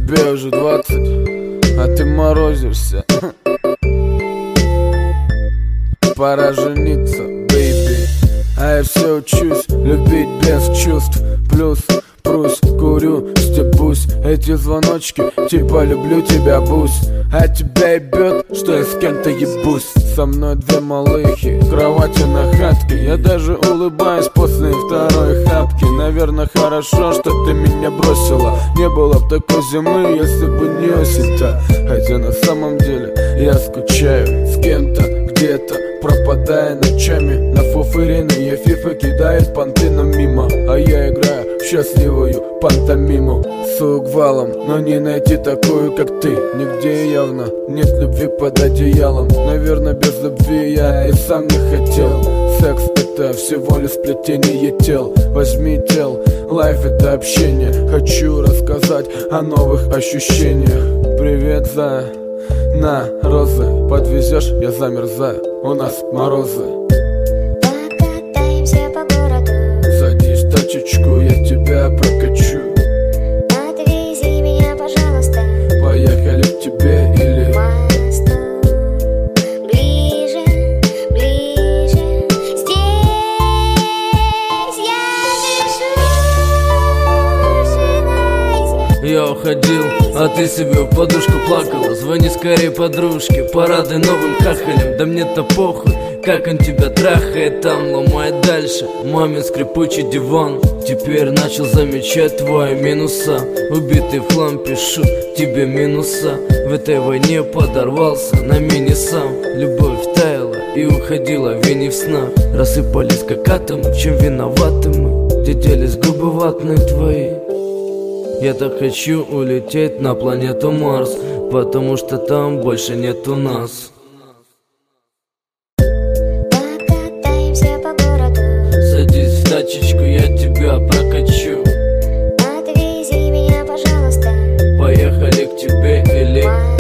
Тебе уже 20, а ты морозишься. Пора жениться, бейби. А я все учусь любить без чувств. Плюс прусь, курю, стебусь. Эти звоночки, типа люблю тебя, бусь. А тебя ебет, что я с кем-то ебусь. Со мной две малыхи, кровати на хатке. Я даже улыбаюсь после второй хапки. Наверное, хорошо, что ты меня бросила. Не было б такой зимы, если бы не осень-то. Хотя на самом деле я скучаю с кем-то где-то, пропадая ночами на фуфыренные фифы, кидает понты нам мимо. А я играю в счастливую пантомиму с угвалом, но не найти такую, как ты. Нигде явно нет любви под одеялом. Наверное, без любви я и сам не хотел. Секс — это всего лишь сплетение тел. Возьми тел, лайф — это общение. Хочу рассказать о новых ощущениях. Привет, зая, на розы подвезешь, я замерзаю, у нас морозы. Покатаемся по городу. Садись в тачечку, я тебя прокачу. Отвези меня, пожалуйста. Поехали к тебе или Мосту. Ближе, ближе. Здесь я дышу. Я уходил, а ты себе в подушку плакала. Звони скорее подружке, порадуй новым хахалем. Да мне-то похуй, как он тебя трахает, там ломает дальше мамин скрипучий диван. Теперь начал замечать твои минуса. Убитый в хлам пишу тебе минуса. В этой войне подорвался на мини сам. Любовь таяла и уходила вени в снах. Рассыпались как атомы, чем виноваты мы. Где делись губы ватные твои. Я так хочу улететь на планету Марс, потому что там больше нету нас. Покатаемся по городу. Садись в тачечку, я тебя прокачу. Отвези меня, пожалуйста. Поехали к тебе или